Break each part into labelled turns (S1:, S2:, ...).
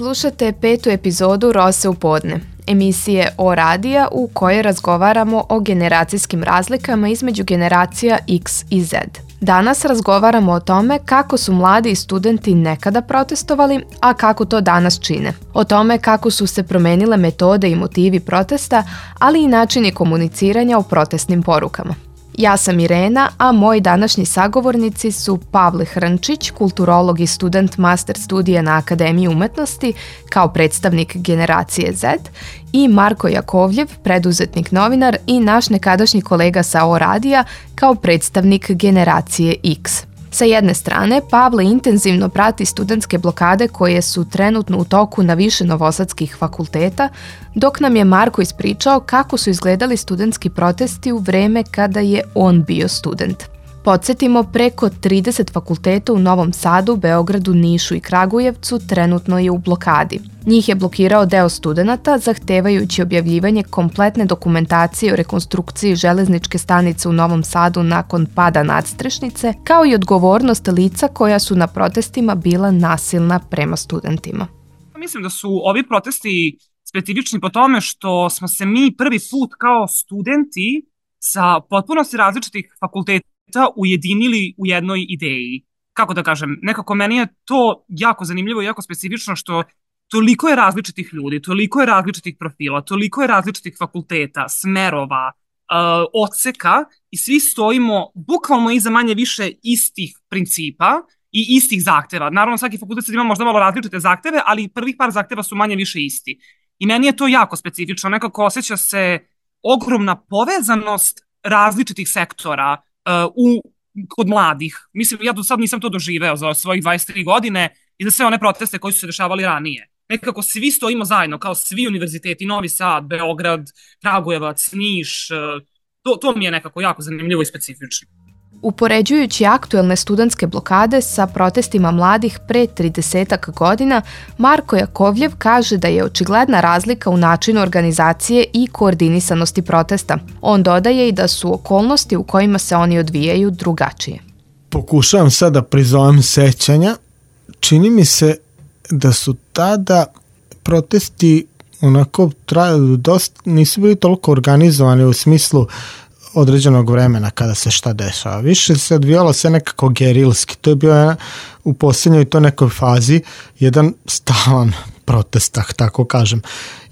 S1: Slušate 5. epizodu Rose u podne, emisije O radija u kojoj razgovaramo o generacijskim razlikama između generacija X i Z. Danas razgovaramo o tome kako su mladi studenti nekada protestovali, a kako to danas čine. O tome kako su se promenile metode i motivi protesta, ali i načini komuniciranja o protestnim porukama. Ja sam Irena, a moji današnji sagovornici su Pavle Hrnčić, kulturolog i student master studija na Akademiji umetnosti kao predstavnik generacije Z, i Marko Jakovljev, preduzetnik novinar i naš nekadašnji kolega sa O radija kao predstavnik generacije X. Sa jedne strane, Pavle intenzivno prati studentske blokade koje su trenutno u toku na više novosadskih fakulteta, dok nam je Marko ispričao kako su izgledali studentski protesti u vreme kada je on bio student. Podsjetimo, preko 30 fakulteta u Novom Sadu, Beogradu, Nišu i Kragujevcu trenutno je u blokadi. Njih je blokirao deo studenata, zahtevajući objavljivanje kompletne dokumentacije o rekonstrukciji železničke stanice u Novom Sadu nakon pada nadstrešnice, kao i odgovornost lica koja su na protestima bila nasilna prema studentima.
S2: Mislim da su ovi protesti specifični po tome što smo se mi prvi put kao studenti sa potpunosti različitih fakulteta ujedinili u jednoj ideji. Kako da kažem, nekako meni je to jako zanimljivo i jako specifično što toliko je različitih ljudi, toliko je različitih profila, toliko je različitih fakulteta, smerova, odseka i svi stojimo bukvalno iza manje više istih principa i istih zahteva. Naravno, svaki fakultet sad ima možda malo različite zahteve, ali prvih par zahteva su manje više isti. I meni je to jako specifično, nekako osjeća se ogromna povezanost različitih sektora kod mladih. Mislim, ja do sad nisam to doživeo za svojih 23 godine i za sve one proteste koji su se dešavali ranije. Nekako svi stojimo zajedno, kao svi univerziteti, Novi Sad, Beograd, Kragujevac, Niš. To mi je nekako jako zanimljivo i specifično.
S1: Upoređujući aktuelne studentske blokade sa protestima mladih pre 30 godina, Marko Jakovljev kaže da je očigledna razlika u načinu organizacije i koordinisanosti protesta. On dodaje i da su okolnosti u kojima se oni odvijaju drugačije.
S3: Pokušavam sad da prizovem sećanja. Čini mi se da su tada protesti onako nisu bili toliko organizovani u smislu određenog vremena kada se šta dešava. Više se odvijalo sve nekako gerilski. To je bio u posljednjoj to nekoj fazi jedan stalan protest, tako kažem.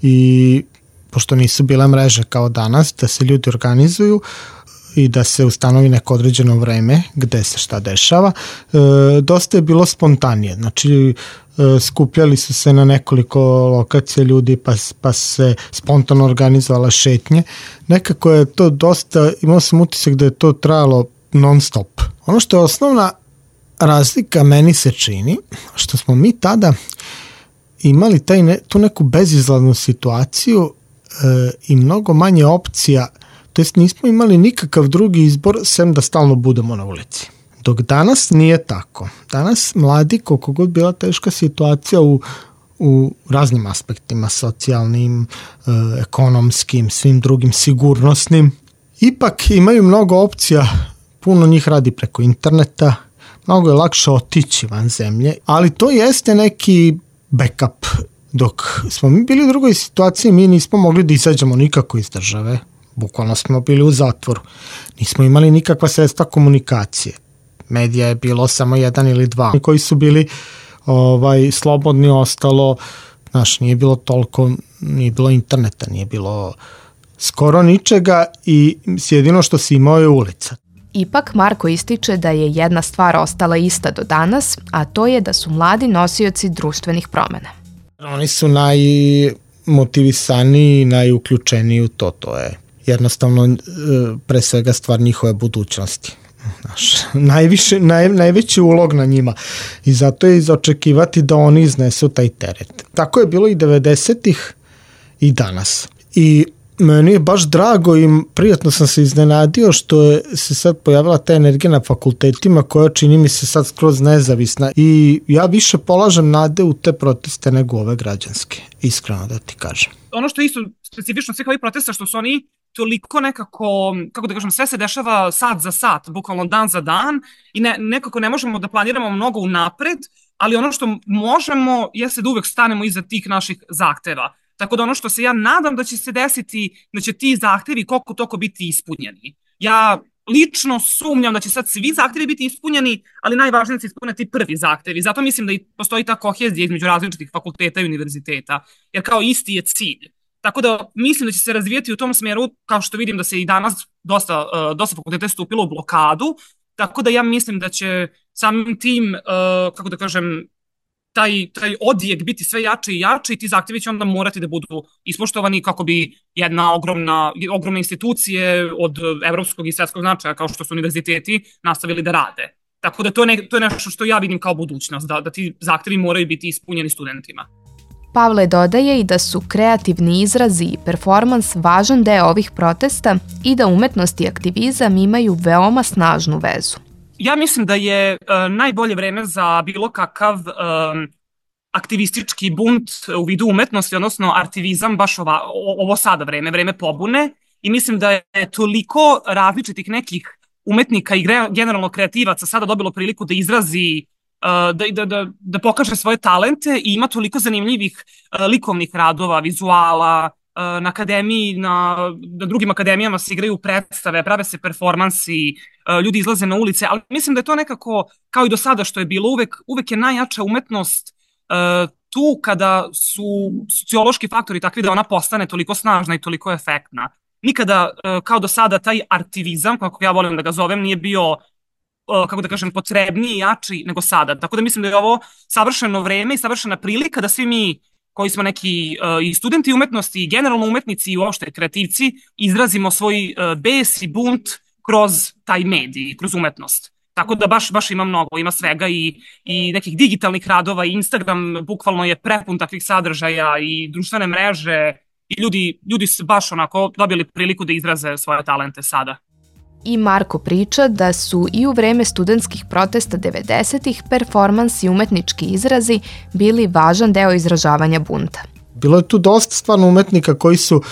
S3: I pošto nisu bile mreže kao danas, da se ljudi organizuju i da se ustanovi neko određeno vreme gde se šta dešava, dosta je bilo spontanije. Znači, skupljali su se na nekoliko lokacija ljudi, pa se spontano organizovala šetnje. Nekako je to dosta, imao sam utisak da je to trajalo non stop. Ono što je osnovna razlika meni se čini, što smo mi tada imali tu neku bezizlaznu situaciju i mnogo manje opcija, to jest nismo imali nikakav drugi izbor sem da stalno budemo na ulici. Dok danas nije tako. Danas mladi, koliko god bila teška situacija u raznim aspektima, socijalnim, ekonomskim, svim drugim, sigurnosnim, ipak imaju mnogo opcija, puno njih radi preko interneta, mnogo je lakše otići van zemlje, ali to jeste neki backup. Dok smo mi bili u drugoj situaciji, mi nismo mogli da izađemo nikako iz države, bukvalno smo bili u zatvoru, nismo imali nikakva sredstva komunikacije. Medija je bilo samo jedan ili dva koji su bili slobodni, ostalo, nije bilo toliko, nije bilo interneta, nije bilo skoro ničega i jedino što si imao je ulica.
S1: Ipak Marko ističe da je jedna stvar ostala ista do danas, a to je da su mladi nosioci društvenih promena.
S3: Oni su najmotivisaniji, najuključeniji u to je jednostavno pre svega stvar njihove budućnosti. Najveći ulog na njima i zato je izočekivati da oni iznesu taj teret. Tako je bilo i 90-ih i danas. I meni je baš drago i prijatno sam se iznenadio što je se sad pojavila ta energija na fakultetima koja čini mi se sad skroz nezavisna i ja više polažem nade u te proteste nego ove građanske, iskreno da ti kažem.
S2: Ono što je isto specifično svih ovih protesta što su oni toliko nekako, kako da kažem, sve se dešava sat za sat, bukvalno dan za dan i nekako ne možemo da planiramo mnogo unapred ali ono što možemo jeste da uvek stanemo iza tih naših zahteva. Tako da ono što se ja nadam da će se desiti, da će ti zahtevi koliko toliko biti ispunjeni. Ja lično sumnjam da će sad svi zahtevi biti ispunjeni, ali najvažnije da se ispune ti prvi zahtevi. Zato mislim da i postoji ta kohezija između različitih fakulteta i univerziteta, jer kao isti je cilj. Tako da mislim da će se razvijati u tom smeru, kao što vidim da se i danas dosta fakulteta je stupilo u blokadu, tako da ja mislim da će samim tim, kako da kažem, taj odjek biti sve jači i jači i ti zahtjevi će onda morati da budu ispoštovani kako bi jedna ogromne institucije od evropskog i svetskog značaja kao što su univerziteti nastavili da rade. Tako da to je nešto što ja vidim kao budućnost, da ti zahtjevi moraju biti ispunjeni studentima.
S1: Pavle dodaje i da su kreativni izrazi i performans važan deo ovih protesta i da umetnost i aktivizam imaju veoma snažnu vezu.
S2: Ja mislim da je najbolje vreme za bilo kakav aktivistički bunt u vidu umetnosti, odnosno aktivizam, baš ovo sada vreme pobune, i mislim da je toliko različitih nekih umetnika i generalno kreativaca sada dobilo priliku da izrazi, da pokaže svoje talente i ima toliko zanimljivih likovnih radova, vizuala, na akademiji, na drugim akademijama se igraju predstave, prave se performansi, ljudi izlaze na ulice, ali mislim da je to nekako, kao i do sada što je bilo, uvek je najjača umetnost tu kada su sociološki faktori takvi da ona postane toliko snažna i toliko efektna. Nikada, kao do sada, taj artivizam, kako ja volim da ga zovem, nije bio, kako da kažem, potrebniji i jači nego sada. Tako da mislim da je ovo savršeno vreme i savršena prilika da svi mi koji smo neki i studenti umetnosti i generalno umetnici i uopšte kreativci izrazimo svoj bes i bunt kroz taj medij, kroz umetnost. Tako da baš ima mnogo, ima svega i nekih digitalnih radova i Instagram bukvalno je prepun takvih sadržaja i društvene mreže i ljudi su baš onako dobili priliku da izraze svoje talente sada.
S1: I Marko priča da su i u vreme studentskih protesta 90-ih performans i umetnički izrazi bili važan deo izražavanja bunta.
S3: Bilo je tu dosta stvarno umetnika koji su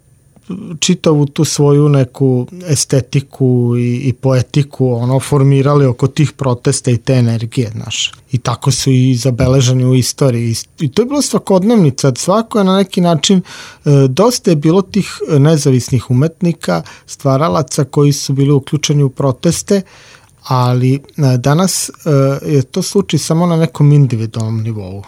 S3: čitavu tu svoju neku estetiku i poetiku formirali oko tih protesta i te energije, znaš. I tako su i zabeleženi u istoriji. I to je bilo svakodnevnica. Svako je na neki način, dosta je bilo tih nezavisnih umetnika, stvaralaca koji su bili uključeni u proteste, ali danas je to slučaj samo na nekom individualnom nivou.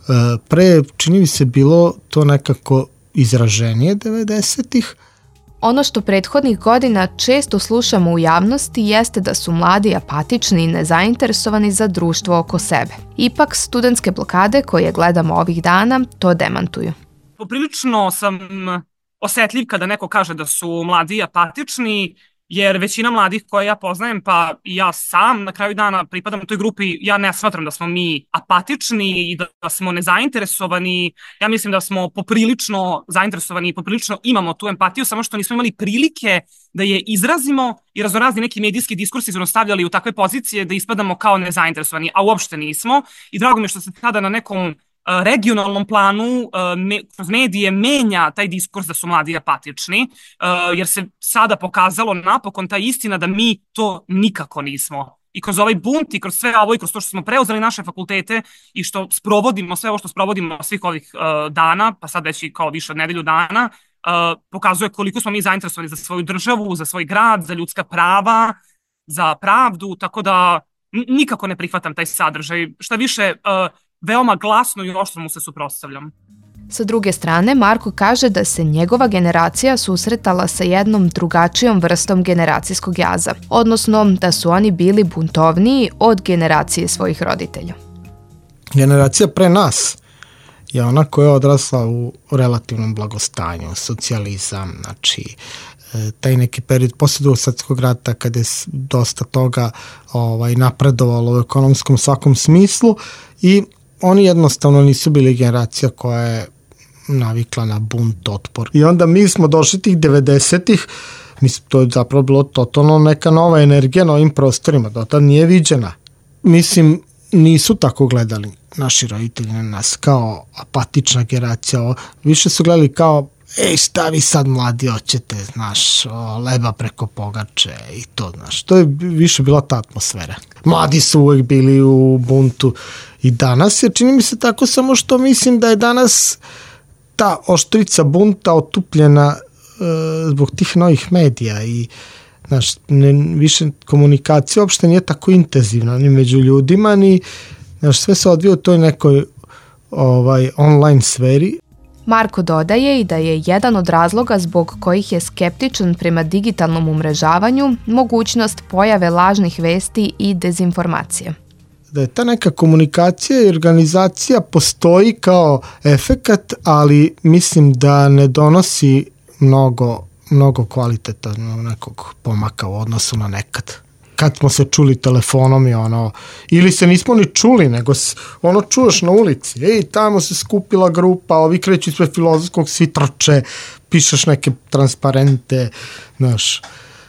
S3: Pre, čini mi se, bilo to nekako izraženije 90-ih.
S1: Ono što prethodnih godina često slušamo u javnosti jeste da su mladi apatični i nezainteresovani za društvo oko sebe. Ipak, studentske blokade koje gledamo ovih dana to demantuju.
S2: Poprilično sam osetljiv kada neko kaže da su mladi apatični, jer većina mladih koje ja poznajem, pa i ja sam na kraju dana pripadam toj grupi, ja ne smatram da smo mi apatični i da smo nezainteresovani. Ja mislim da smo poprilično zainteresovani i poprilično imamo tu empatiju, samo što nismo imali prilike da je izrazimo i raznorazni neki medijski diskursi su nas stavljali u takve pozicije da ispadamo kao nezainteresovani, a uopšte nismo. I drago mi je što se sada na nekom regionalnom planu kroz medije menja taj diskurs da su mladi apatični, jer se sada pokazalo napokon ta istina da mi to nikako nismo. I kroz ovaj bunt i kroz sve ovo i kroz to što smo preuzeli naše fakultete i što sprovodimo sve ovo što sprovodimo svih ovih dana, pa sad već i kao više od nedelju dana, pokazuje koliko smo mi zainteresovani za svoju državu, za svoj grad, za ljudska prava, za pravdu, tako da nikako ne prihvatam taj sadržaj. Šta više, veoma glasno i oštro mu se suprotstavljam.
S1: Sa druge strane, Marko kaže da se njegova generacija susretala sa jednom drugačijom vrstom generacijskog jaza, odnosno da su oni bili buntovniji od generacije svojih roditelja.
S3: Generacija pre nas je ona koja je odrasla u relativnom blagostanju, socijalizam, znači taj neki period posle Drugog svetskog rata kada je dosta toga napredovalo u ekonomskom svakom smislu i oni jednostavno nisu bili generacija koja je navikla na bunt, otpor. I onda mi smo došli tih 90-ih, mislim, to je zapravo bilo totalno neka nova energija na ovim prostorima, do tada nije viđena. Mislim, nisu tako gledali naši roditelji na nas kao apatična generacija, više su gledali kao šta vi sad mladi hoćete, znaš, leba preko pogače i to, znaš. To je više bila ta atmosfera. Mladi su uvek bili u buntu i danas je, čini mi se tako, samo što mislim da je danas ta oštrica bunta otupljena zbog tih novih medija i znaš, više komunikacija uopšte nije tako intenzivna ni među ljudima, ni znaš, sve se odvija u toj nekoj online sferi.
S1: Marko dodaje i da je jedan od razloga zbog kojih je skeptičan prema digitalnom umrežavanju mogućnost pojave lažnih vesti i dezinformacije.
S3: Da je ta neka komunikacija i organizacija postoji kao efekat, ali mislim da ne donosi mnogo kvalitetnog nekog pomaka u odnosu na nekad. Kad smo se čuli telefonom i ili se nismo ni čuli, nego čuješ na ulici, tamo se skupila grupa, ovi kreću ispred Filozofskog, svi trče, pišeš neke transparente, znaš,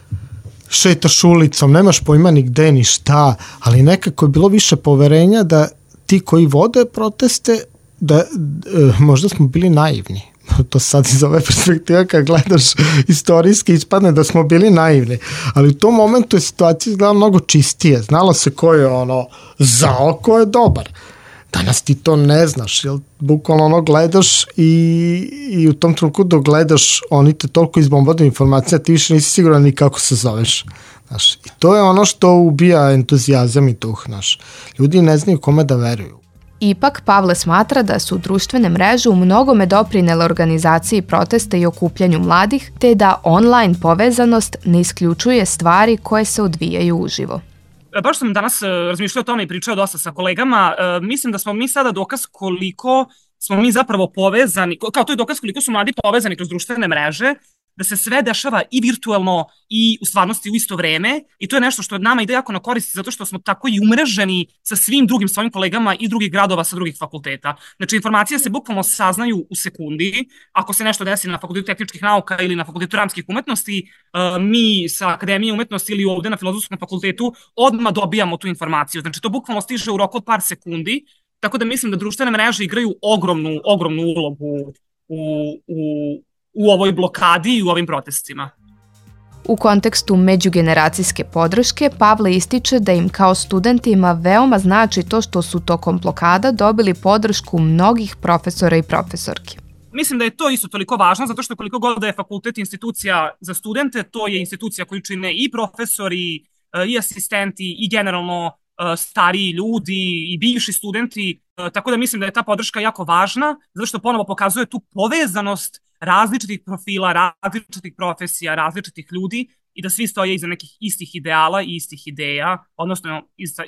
S3: šetaš ulicom, nemaš pojma ni gde ni šta, ali nekako je bilo više poverenja da ti koji vode proteste, da možda smo bili naivni. To sad iz ove perspektive kad gledaš istorijski ispadne da smo bili naivni, ali u tom momentu je situacija izgleda mnogo čistije, znalo se ko je zao, ko je dobar. Danas ti to ne znaš, jer bukvalno gledaš i u tom trenutku dok gledaš oni te toliko izbombarduju informacija, ti više nisi siguran ni kako se zoveš. Znaš, i to je ono što ubija entuzijazam i duh. Znaš. Ljudi ne znaju kome da veruju.
S1: Ipak, Pavle smatra da su društvene mreže u mnogome doprinele organizaciji protesta i okupljanju mladih, te da online povezanost ne isključuje stvari koje se odvijaju uživo.
S2: Baš sam danas razmišljao o tome i pričao dosta sa kolegama. Mislim da smo mi sada dokaz koliko smo mi zapravo povezani, kao to je dokaz koliko su mladi povezani kroz društvene mreže, da se sve dešava i virtuelno i u stvarnosti u isto vreme i to je nešto što nama ide jako na korist zato što smo tako i umreženi sa svim drugim svojim kolegama i drugih gradova sa drugih fakulteta. Znači, informacije se bukvalno saznaju u sekundi. Ako se nešto desi na Fakultetu tehničkih nauka ili na Fakultetu dramskih umetnosti, mi sa Akademije umetnosti ili ovde na Filozofskom fakultetu odmah dobijamo tu informaciju. Znači, to bukvalno stiže u roku od par sekundi, tako da mislim da društvene mreže igraju ogromnu ulogu u ovoj blokadi i u ovim protestima.
S1: U kontekstu međugeneracijske podrške, Pavle ističe da im kao studentima veoma znači to što su tokom blokada dobili podršku mnogih profesora i profesorki.
S2: Mislim da je to isto toliko važno, zato što koliko god da je fakultet institucija za studente, to je institucija koju čine i profesori, i asistenti, i generalno stariji ljudi i bivši studenti, tako da mislim da je ta podrška jako važna, zato što ponovo pokazuje tu povezanost različitih profila, različitih profesija, različitih ljudi i da svi stoje iza nekih istih ideala i istih ideja, odnosno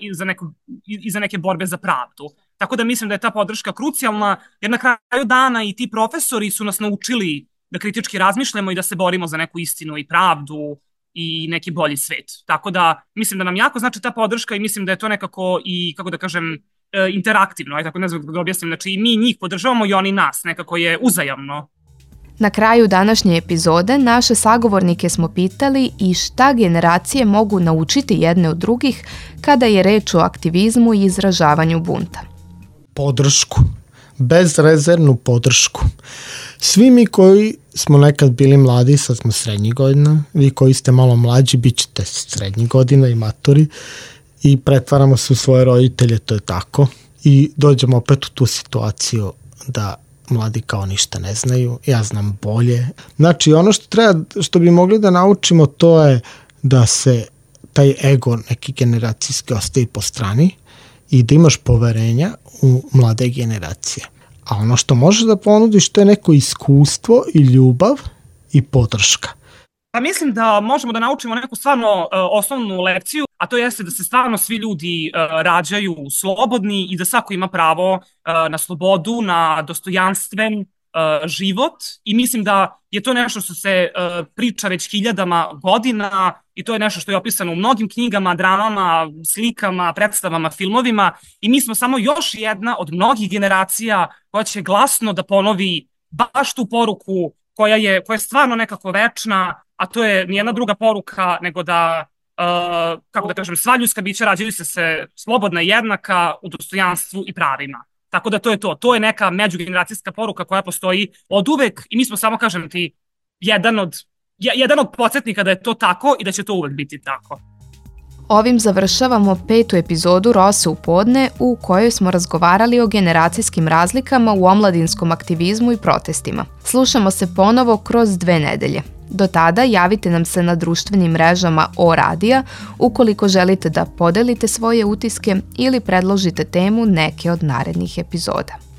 S2: iza neke borbe za pravdu. Tako da mislim da je ta podrška krucijalna, jer na kraju dana i ti profesori su nas naučili da kritički razmišljamo i da se borimo za neku istinu i pravdu i neki bolji svet. Tako da mislim da nam jako znači ta podrška i mislim da je to nekako i, kako da kažem, interaktivno, tako ne znam da objasnim, znači i mi njih podržavamo i oni nas, nekako je uzajamno.
S1: Na kraju današnje epizode naše sagovornike smo pitali i šta generacije mogu naučiti jedne od drugih kada je reč o aktivizmu i izražavanju bunta.
S3: Podršku. Bezrezervnu podršku. Svi mi koji smo nekad bili mladi, sad smo srednjih godina, vi koji ste malo mlađi, bit ćete srednjih godina i maturi i pretvaramo se u svoje roditelje, to je tako. I dođemo opet u tu situaciju da mladi kao ništa ne znaju, ja znam bolje. Znači, ono što bi mogli da naučimo, to je da se taj ego neki generacijski ostavi po strani i da imaš poverenja u mlade generacije. A ono što možeš da ponudiš, to je neko iskustvo i ljubav i podrška.
S2: Pa mislim da možemo da naučimo neku stvarno osnovnu lekciju, a to jeste da se stvarno svi ljudi rađaju slobodni i da svako ima pravo na slobodu, na dostojanstven život i mislim da je to nešto što se priča već hiljadama godina i to je nešto što je opisano u mnogim knjigama, dramama, slikama, predstavama, filmovima i mi smo samo još jedna od mnogih generacija koja će glasno da ponovi baš tu poruku koja je stvarno nekako večna, a to je nijedna druga poruka nego da, kako da kažem, sva ljudska bića rađaju se slobodna i jednaka u dostojanstvu i pravima. Tako da to je to. To je neka međugeneracijska poruka koja postoji od uvek i mi smo samo, kažem ti, jedan od podsjetnika da je to tako i da će to uvek biti tako.
S1: Ovim završavamo 5. epizodu Rose u podne u kojoj smo razgovarali o generacijskim razlikama u omladinskom aktivizmu i protestima. Slušamo se ponovo kroz 2 nedelje. Do tada javite nam se na društvenim mrežama O Radija ukoliko želite da podelite svoje utiske ili predložite temu neke od narednih epizoda.